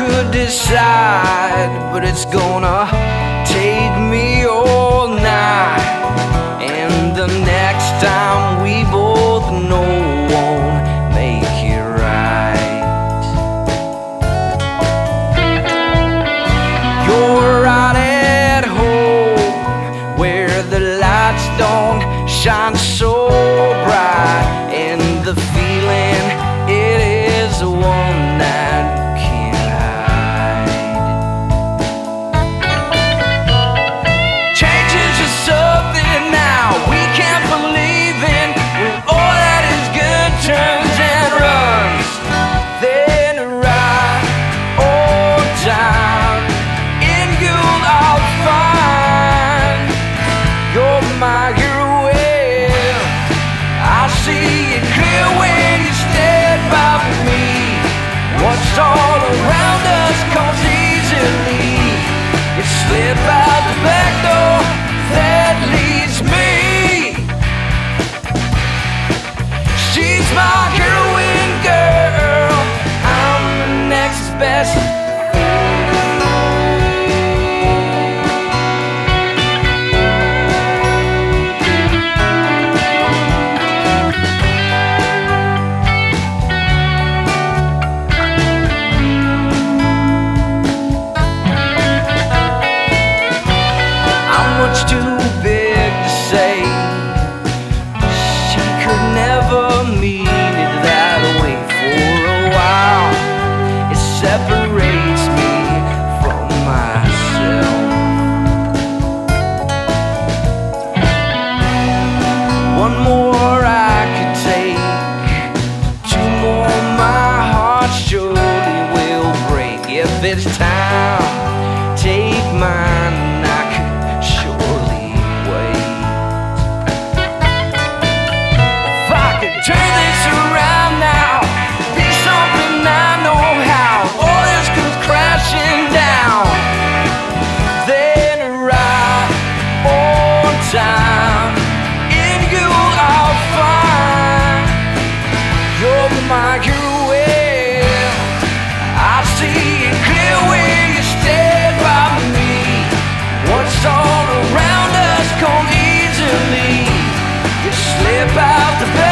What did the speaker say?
could decide, but it's gonna take me all night. And the next time we both know won't make it right. You're right at home where the lights don't shine so bright, and the feeling, it is the one that can't hide. Changes are something now we can't believe in, when all that is good turns and runs. Then right on time, in you I'll find you're my hero. I see it clear when you stand by me. What's all around us comes easily. You slip out the back door that leads me. She's my heroine girl, I'm the next best. Much too big to say. She could never mean it that way. For a while it separates me from myself. One more I could take, two more my heart surely will break. If it's time, take mine. Turn this around now, be something I know how. All this comes crashing down. Then right on time, in you I'll find you're my heroine. I see it clear when you stand by me. What's all around us come easily. You slip out the back